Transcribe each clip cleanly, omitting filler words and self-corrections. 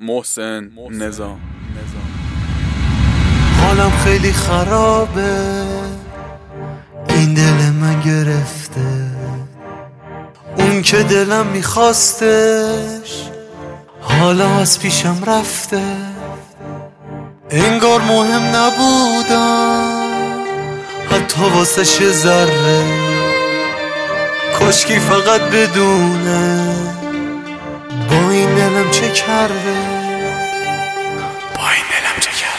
محسن نظام. حالم خیلی خرابه، این دل من گرفته، اون که دلم میخواستش حالا از پیشم رفته. انگار مهم نبودم حتی واسه ذره، کاشکی فقط بدونه با این دلم چه کرده، با این دلم چه کرده.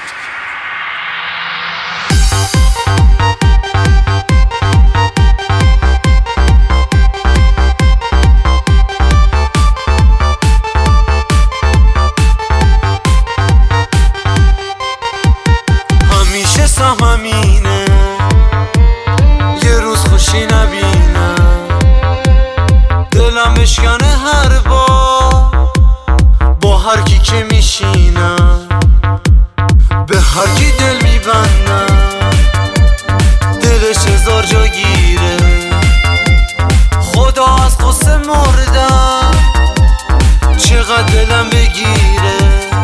همیشه سهمینه یه روز خوشی نبینم، دلم بشکنه هر بار با هر کی که میشینم، به هر کی دل میبندم دلش هزار جا گیره. خدا از قصه مردم چقدر دلم بگیره.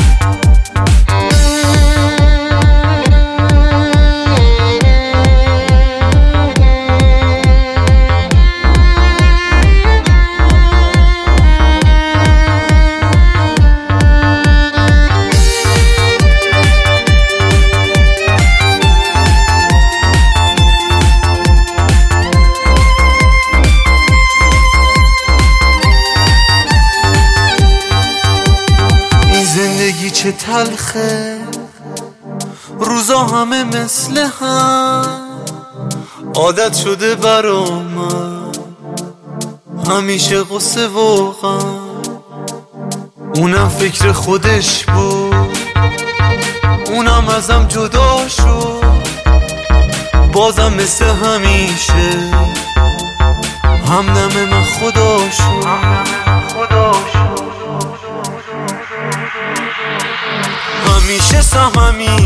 زندگی چه تلخه، روزا همه مثل هم، عادت شده برا من همیشه قصه و غم. اونم فکر خودش بود، اونم ازم جدا شد، بازم مثل همیشه همدم من خدا شد. همیشه سهممی